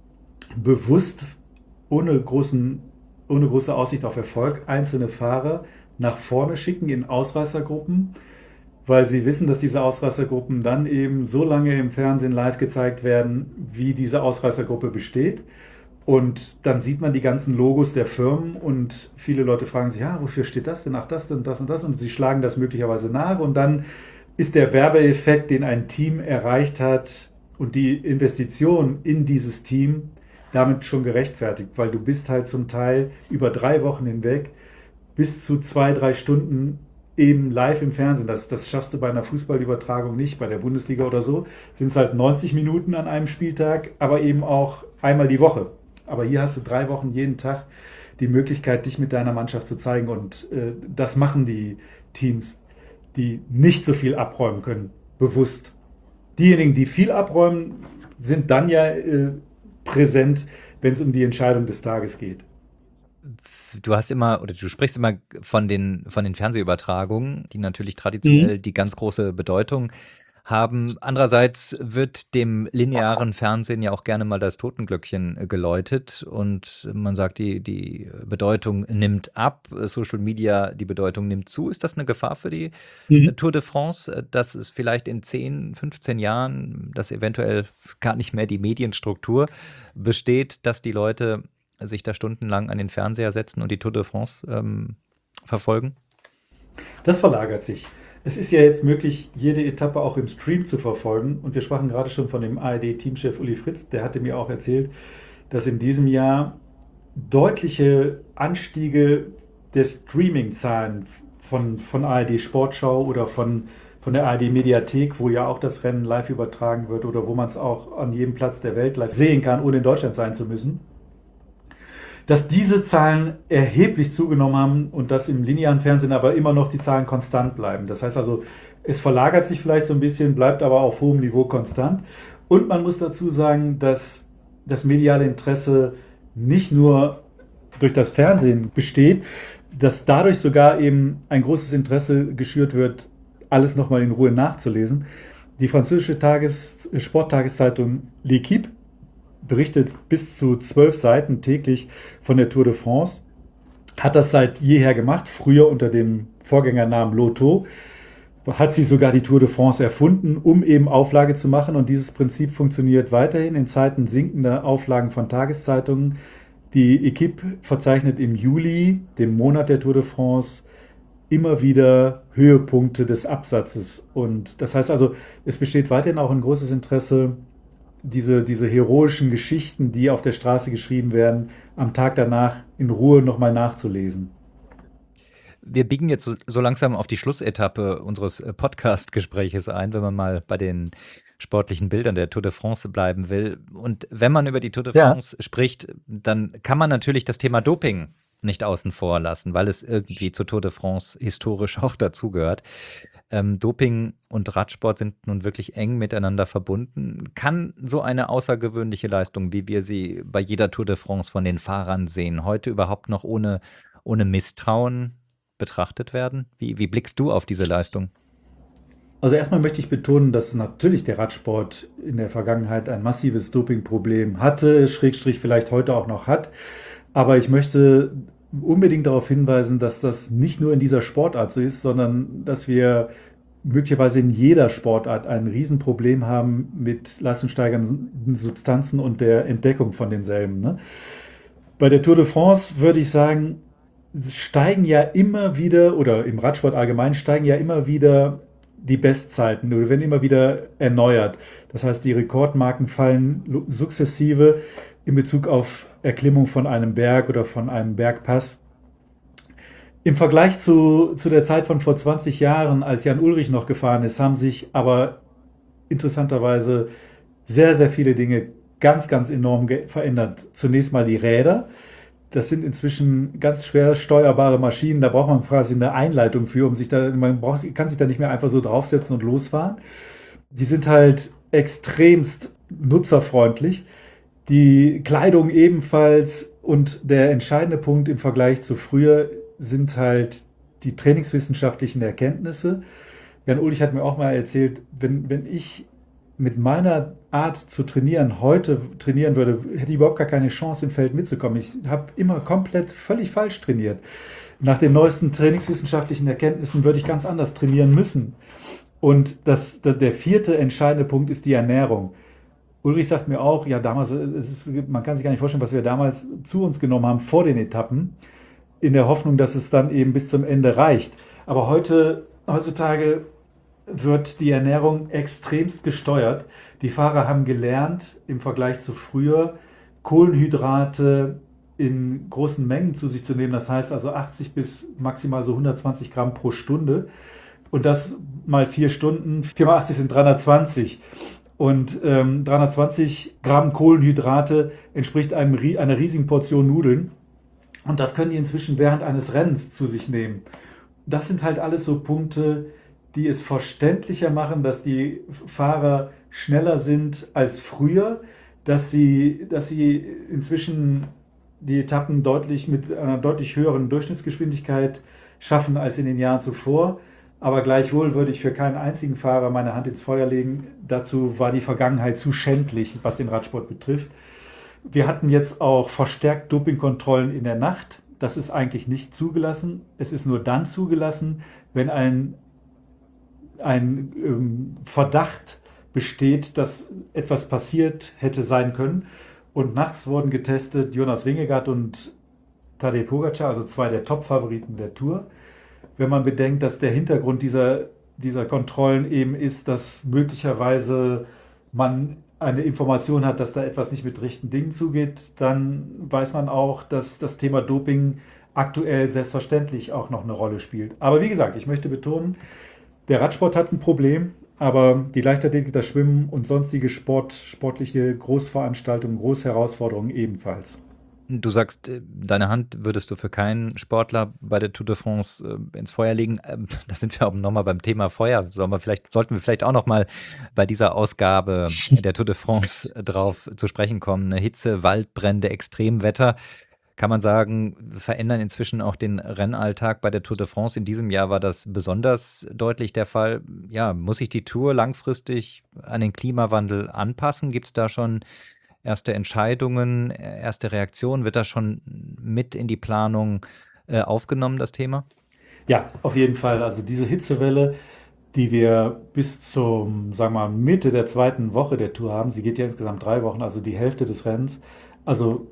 C: bewusst ohne, großen, ohne große Aussicht auf Erfolg einzelne Fahrer nach vorne schicken in Ausreißergruppen, weil sie wissen, dass diese Ausreißergruppen dann eben so lange im Fernsehen live gezeigt werden, wie diese Ausreißergruppe besteht. Und dann sieht man die ganzen Logos der Firmen und viele Leute fragen sich, ja, wofür steht das denn? Ach, das und das und das. Und sie schlagen das möglicherweise nach. Und dann ist der Werbeeffekt, den ein Team erreicht hat und die Investition in dieses Team damit schon gerechtfertigt. Weil du bist halt zum Teil über drei Wochen hinweg bis zu zwei, drei Stunden eben live im Fernsehen. Das, das schaffst du bei einer Fußballübertragung nicht. Bei der Bundesliga oder so sind es halt neunzig Minuten an einem Spieltag, aber eben auch einmal die Woche. Aber hier hast du drei Wochen jeden Tag die Möglichkeit, dich mit deiner Mannschaft zu zeigen. Und äh, das machen die Teams, die nicht so viel abräumen können, bewusst. Diejenigen, die viel abräumen, sind dann ja äh, präsent, wenn es um die Entscheidung des Tages geht.
B: Du hast immer, oder du sprichst immer von den, von den Fernsehübertragungen, die natürlich traditionell mhm. die ganz große Bedeutung haben. Andererseits wird dem linearen Fernsehen ja auch gerne mal das Totenglöckchen geläutet und man sagt, die, die Bedeutung nimmt ab, Social Media, die Bedeutung nimmt zu. Ist das eine Gefahr für die mhm. Tour de France, dass es vielleicht in zehn, fünfzehn Jahren, dass eventuell gar nicht mehr die Medienstruktur besteht, dass die Leute sich da stundenlang an den Fernseher setzen und die Tour de France ähm, verfolgen?
C: Das verlagert sich. Es ist ja jetzt möglich, jede Etappe auch im Stream zu verfolgen. Und wir sprachen gerade schon von dem A R D-Teamchef Uli Fritz. Der hatte mir auch erzählt, dass in diesem Jahr deutliche Anstiege der Streaming-Zahlen von, von A R D Sportschau oder von, von der A R D Mediathek, wo ja auch das Rennen live übertragen wird oder wo man es auch an jedem Platz der Welt live sehen kann, ohne in Deutschland sein zu müssen, dass diese Zahlen erheblich zugenommen haben und dass im linearen Fernsehen aber immer noch die Zahlen konstant bleiben. Das heißt also, es verlagert sich vielleicht so ein bisschen, bleibt aber auf hohem Niveau konstant. Und man muss dazu sagen, dass das mediale Interesse nicht nur durch das Fernsehen besteht, dass dadurch sogar eben ein großes Interesse geschürt wird, alles nochmal in Ruhe nachzulesen. Die französische Tages- Sporttageszeitung L'Équipe berichtet bis zu zwölf Seiten täglich von der Tour de France, hat das seit jeher gemacht, früher unter dem Vorgängernamen Lotto, hat sie sogar die Tour de France erfunden, um eben Auflage zu machen und dieses Prinzip funktioniert weiterhin in Zeiten sinkender Auflagen von Tageszeitungen. Die Equipe verzeichnet im Juli, dem Monat der Tour de France, immer wieder Höhepunkte des Absatzes. Und das heißt also, es besteht weiterhin auch ein großes Interesse, diese, diese heroischen Geschichten, die auf der Straße geschrieben werden, am Tag danach in Ruhe nochmal nachzulesen.
B: Wir biegen jetzt so, so langsam auf die Schlussetappe unseres äh, Podcast-Gespräches ein, wenn man mal bei den sportlichen Bildern der Tour de France bleiben will. Und wenn man über die Tour de
C: Ja.
B: France spricht, dann kann man natürlich das Thema Doping nicht außen vor lassen, weil es irgendwie zur Tour de France historisch auch dazugehört. Ähm, Doping und Radsport sind nun wirklich eng miteinander verbunden. Kann so eine außergewöhnliche Leistung, wie wir sie bei jeder Tour de France von den Fahrern sehen, heute überhaupt noch ohne, ohne Misstrauen betrachtet werden? Wie, wie blickst du auf diese Leistung?
C: Also erstmal möchte ich betonen, dass natürlich der Radsport in der Vergangenheit ein massives Dopingproblem hatte, Schrägstrich vielleicht heute auch noch hat. Aber ich möchte unbedingt darauf hinweisen, dass das nicht nur in dieser Sportart so ist, sondern dass wir möglicherweise in jeder Sportart ein Riesenproblem haben mit leistungssteigernden Substanzen und der Entdeckung von denselben. Ne? Bei der Tour de France würde ich sagen, steigen ja immer wieder, oder im Radsport allgemein, steigen ja immer wieder die Bestzeiten oder werden immer wieder erneuert. Das heißt, die Rekordmarken fallen sukzessive in Bezug auf Erklimmung von einem Berg oder von einem Bergpass. Im Vergleich zu, zu der Zeit von vor zwanzig Jahren, als Jan Ullrich noch gefahren ist, haben sich aber interessanterweise sehr, sehr viele Dinge ganz, ganz enorm verändert. Zunächst mal die Räder. Das sind inzwischen ganz schwer steuerbare Maschinen. Da braucht man quasi eine Einleitung für, um sich da, man braucht, kann sich da nicht mehr einfach so draufsetzen und losfahren. Die sind halt extremst nutzerfreundlich. Die Kleidung ebenfalls. Und der entscheidende Punkt im Vergleich zu früher sind halt die trainingswissenschaftlichen Erkenntnisse. Jan Ullrich hat mir auch mal erzählt, wenn, wenn ich mit meiner Art zu trainieren heute trainieren würde, hätte ich überhaupt gar keine Chance im Feld mitzukommen. Ich habe immer komplett völlig falsch trainiert. Nach den neuesten trainingswissenschaftlichen Erkenntnissen würde ich ganz anders trainieren müssen. Und das, der vierte entscheidende Punkt ist die Ernährung. Ullrich sagt mir auch, ja damals, es ist, man kann sich gar nicht vorstellen, was wir damals zu uns genommen haben vor den Etappen, in der Hoffnung, dass es dann eben bis zum Ende reicht. Aber heute, heutzutage wird die Ernährung extremst gesteuert. Die Fahrer haben gelernt, im Vergleich zu früher, Kohlenhydrate in großen Mengen zu sich zu nehmen. Das heißt also achtzig bis maximal so hundertzwanzig Gramm pro Stunde. Und das mal vier Stunden, vier mal achtzig sind dreihundertzwanzig. Und ähm, dreihundertzwanzig Gramm Kohlenhydrate entspricht einem, einer riesigen Portion Nudeln. Und das können die inzwischen während eines Rennens zu sich nehmen. Das sind halt alles so Punkte, die es verständlicher machen, dass die Fahrer schneller sind als früher, dass sie, dass sie inzwischen die Etappen deutlich mit einer deutlich höheren Durchschnittsgeschwindigkeit schaffen als in den Jahren zuvor. Aber gleichwohl würde ich für keinen einzigen Fahrer meine Hand ins Feuer legen. Dazu war die Vergangenheit zu schändlich, was den Radsport betrifft. Wir hatten jetzt auch verstärkt Dopingkontrollen in der Nacht. Das ist eigentlich nicht zugelassen. Es ist nur dann zugelassen, wenn ein ein ähm, Verdacht besteht, dass etwas passiert hätte sein können. Und nachts wurden getestet Jonas Vingegaard und Tadej Pogačar, also zwei der Top-Favoriten der Tour. Wenn man bedenkt, dass der Hintergrund dieser, dieser Kontrollen eben ist, dass möglicherweise man eine Information hat, dass da etwas nicht mit rechten Dingen zugeht, dann weiß man auch, dass das Thema Doping aktuell selbstverständlich auch noch eine Rolle spielt. Aber wie gesagt, ich möchte betonen, der Radsport hat ein Problem, aber die Leichtathletik, das Schwimmen und sonstige Sport, sportliche Großveranstaltungen, Großherausforderungen ebenfalls.
B: Du sagst, deine Hand würdest du für keinen Sportler bei der Tour de France äh, ins Feuer legen. Ähm, da sind wir auch nochmal beim Thema Feuer. Sollen wir vielleicht, sollten wir vielleicht auch nochmal bei dieser Ausgabe der Tour de France drauf zu sprechen kommen. Eine Hitze, Waldbrände, Extremwetter. Kann man sagen, verändern inzwischen auch den Rennalltag bei der Tour de France. In diesem Jahr war das besonders deutlich der Fall. Ja, muss sich die Tour langfristig an den Klimawandel anpassen? Gibt es da schon erste Entscheidungen, erste Reaktionen? Wird das schon mit in die Planung äh, aufgenommen, das Thema?
C: Ja, auf jeden Fall. Also diese Hitzewelle, die wir bis zum, sagen wir mal, Mitte der zweiten Woche der Tour haben, sie geht ja insgesamt drei Wochen, also die Hälfte des Rennens. Also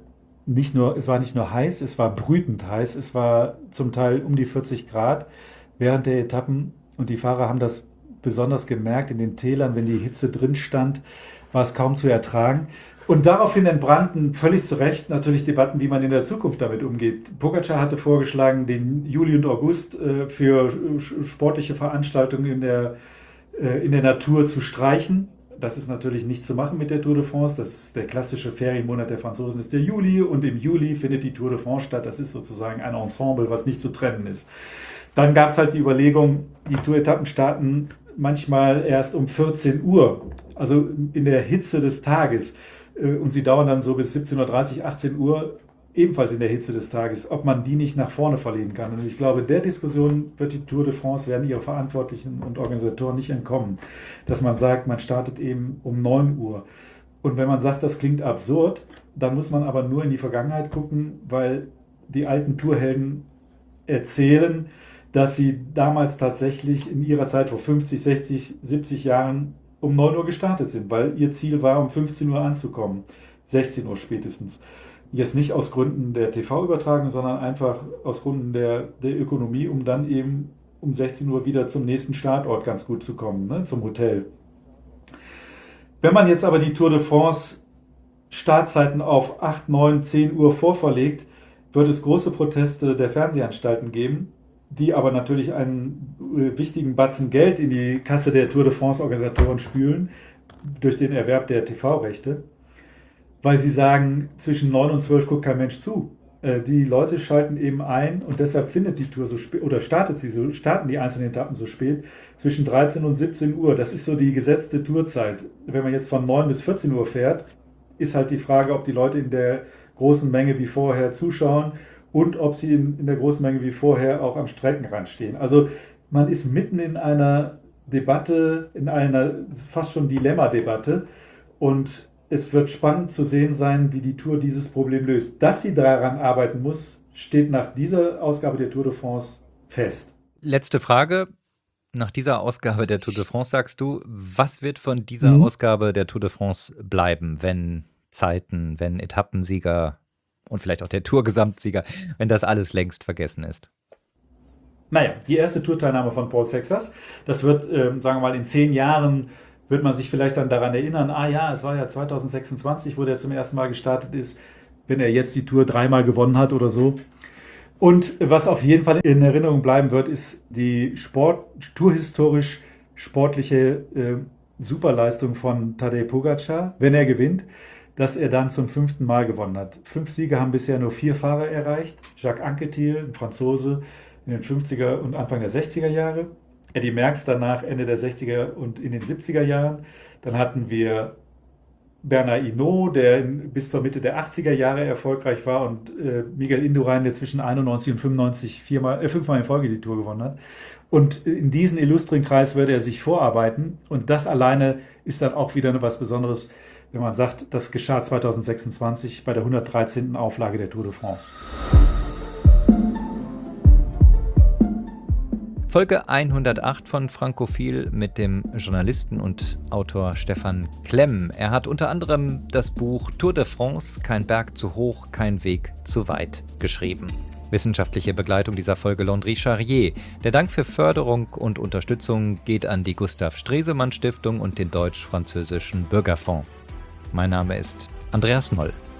C: nicht nur, es war nicht nur heiß, es war brütend heiß. Es war zum Teil um die vierzig Grad während der Etappen und die Fahrer haben das besonders gemerkt in den Tälern, wenn die Hitze drin stand, war es kaum zu ertragen. Und daraufhin entbrannten völlig zu Recht natürlich Debatten, wie man in der Zukunft damit umgeht. Pogačar hatte vorgeschlagen, den Juli und August äh, für sportliche Veranstaltungen in der, äh, in der Natur zu streichen. Das ist natürlich nicht zu machen mit der Tour de France. Das ist der klassische Ferienmonat der Franzosen ist der Juli und im Juli findet die Tour de France statt. Das ist sozusagen ein Ensemble, was nicht zu trennen ist. Dann gab es halt die Überlegung, die Tour-Etappen starten manchmal erst um vierzehn Uhr, also in der Hitze des Tages. Und sie dauern dann so bis siebzehn Uhr dreißig, achtzehn Uhr, ebenfalls in der Hitze des Tages, ob man die nicht nach vorne verlegen kann. Und ich glaube, der Diskussion wird die Tour de France, werden ihre Verantwortlichen und Organisatoren nicht entkommen, dass man sagt, man startet eben um neun Uhr. Und wenn man sagt, das klingt absurd, dann muss man aber nur in die Vergangenheit gucken, weil die alten Tourhelden erzählen, dass sie damals tatsächlich in ihrer Zeit vor fünfzig, sechzig, siebzig Jahren um neun Uhr gestartet sind, weil ihr Ziel war, um fünfzehn Uhr anzukommen, sechzehn Uhr spätestens. Jetzt nicht aus Gründen der T V-Übertragung, sondern einfach aus Gründen der, der Ökonomie, um dann eben um sechzehn Uhr wieder zum nächsten Startort ganz gut zu kommen, ne, zum Hotel. Wenn man jetzt aber die Tour de France Startzeiten auf acht, neun, zehn Uhr vorverlegt, wird es große Proteste der Fernsehanstalten geben, die aber natürlich einen wichtigen Batzen Geld in die Kasse der Tour de France-Organisatoren spülen, durch den Erwerb der T V-Rechte, weil sie sagen, zwischen neun und zwölf guckt kein Mensch zu. Die Leute schalten eben ein und deshalb findet die Tour so spät, oder startet sie so, starten die einzelnen Etappen so spät, zwischen dreizehn und siebzehn Uhr. Das ist so die gesetzte Tourzeit. Wenn man jetzt von neun bis vierzehn Uhr fährt, ist halt die Frage, ob die Leute in der großen Menge wie vorher zuschauen und ob sie in, in der großen Menge wie vorher auch am Streckenrand stehen. Also man ist mitten in einer Debatte, in einer fast schon Dilemma-Debatte und es wird spannend zu sehen sein, wie die Tour dieses Problem löst. Dass sie daran arbeiten muss, steht nach dieser Ausgabe der Tour de France fest.
B: Letzte Frage. Nach dieser Ausgabe der Tour de France sagst du, was wird von dieser mhm. Ausgabe der Tour de France bleiben, wenn Zeiten, wenn Etappensieger und vielleicht auch der Tour-Gesamtsieger, wenn das alles längst vergessen ist?
C: Naja, die erste Tourteilnahme von Paul Sexas, das wird, äh, sagen wir mal, in zehn Jahren wird man sich vielleicht dann daran erinnern, ah ja, es war ja zwanzig sechsundzwanzig, wo der zum ersten Mal gestartet ist, wenn er jetzt die Tour dreimal gewonnen hat oder so. Und was auf jeden Fall in Erinnerung bleiben wird, ist die Sport, tourhistorisch sportliche äh, Superleistung von Tadej Pogačar, wenn er gewinnt, dass er dann zum fünften Mal gewonnen hat. Fünf Siege haben bisher nur vier Fahrer erreicht. Jacques Anquetil, ein Franzose, in den fünfziger und Anfang der sechziger Jahre. Eddy Merckx danach Ende der sechziger und in den siebziger Jahren. Dann hatten wir Bernard Hinault, der bis zur Mitte der achtziger Jahre erfolgreich war und äh, Miguel Indurain, der zwischen einundneunzig und fünfundneunzig viermal, äh, fünfmal in Folge die Tour gewonnen hat. Und in diesen illustren Kreis würde er sich vorarbeiten. Und das alleine ist dann auch wieder was Besonderes, wenn man sagt, das geschah zwanzig sechsundzwanzig bei der hundertdreizehnten Auflage der Tour de France.
B: Folge hundertacht von Frankophil mit dem Journalisten und Autor Stefan Klemm. Er hat unter anderem das Buch Tour de France, kein Berg zu hoch, kein Weg zu weit geschrieben. Wissenschaftliche Begleitung dieser Folge Landry Charrier. Der Dank für Förderung und Unterstützung geht an die Gustav Stresemann Stiftung und den Deutsch-Französischen Bürgerfonds. Mein Name ist Andreas Noll.